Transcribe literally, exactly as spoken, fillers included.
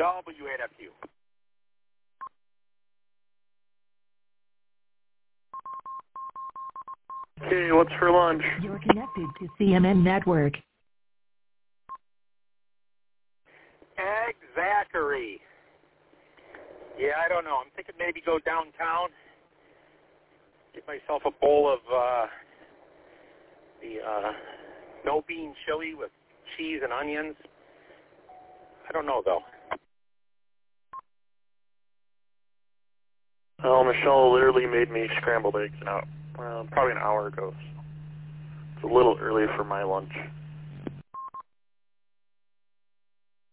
W eight F U. Okay, what's for lunch? You're connected to C M N Network. Exactly. Yeah, I don't know. I'm thinking maybe go downtown, get myself a bowl of uh, the uh, no bean chili with cheese and onions. I don't know, though. Well, Michelle literally made me scrambled eggs now, uh, probably an hour ago. So it's a little early for my lunch.